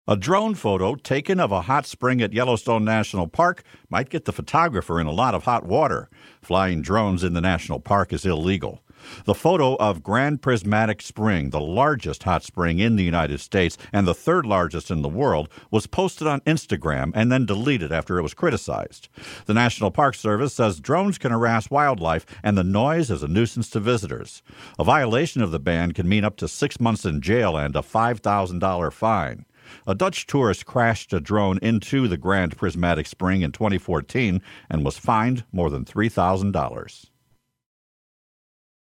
A drone photo taken of a hot spring at Yellowstone National Park might get the photographer in a lot of hot water. Flying drones in the national park is illegal. The photo of Grand Prismatic Spring, the largest hot spring in the United States and the third largest in the world, was posted on Instagram and then deleted after it was criticized. The National Park Service says drones can harass wildlife and the noise is a nuisance to visitors. A violation of the ban can mean up to 6 months in jail and a $5,000 fine. A Dutch tourist crashed a drone into the Grand Prismatic Spring in 2014 and was fined more than $3,000.